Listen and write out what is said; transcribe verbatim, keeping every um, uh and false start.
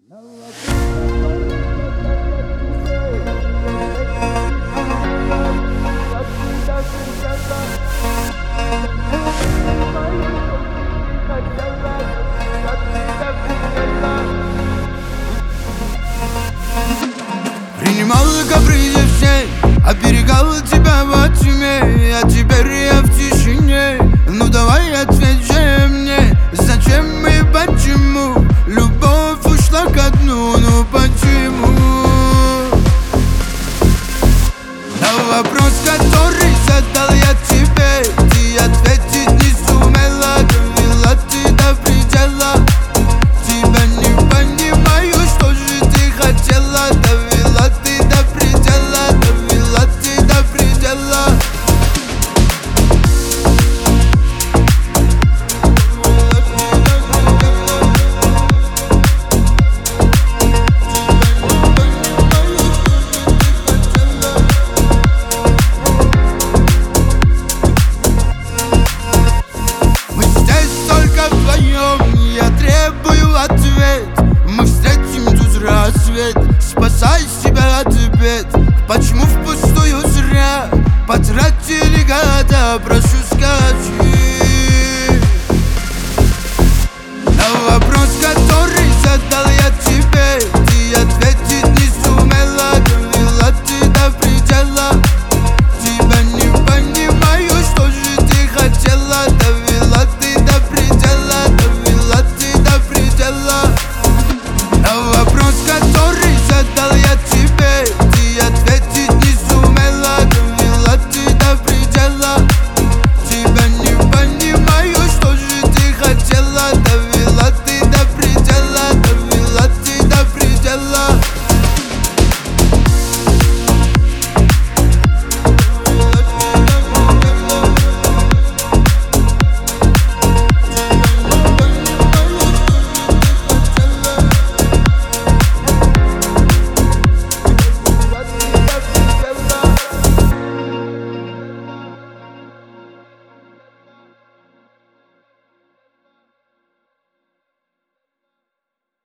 Принимал капризы все, оберегал тебя во тьме, а теперь я в тишине. Ну давай ответь же мне, зачем и почему любовь ушла ко дну, ну почему? На вопрос, который задал я тебе, ты ответить не сумела, довела ты до предела. Тебя не понимаю, что же ты хотела, довела ты до предела, довела ты до предела. Я требую ответ, мы встретим тут рассвет. Спасай себя от бед, почему впустую зря потратили года, прошу скажи. На вопрос, который задал я тебе, ты ответь.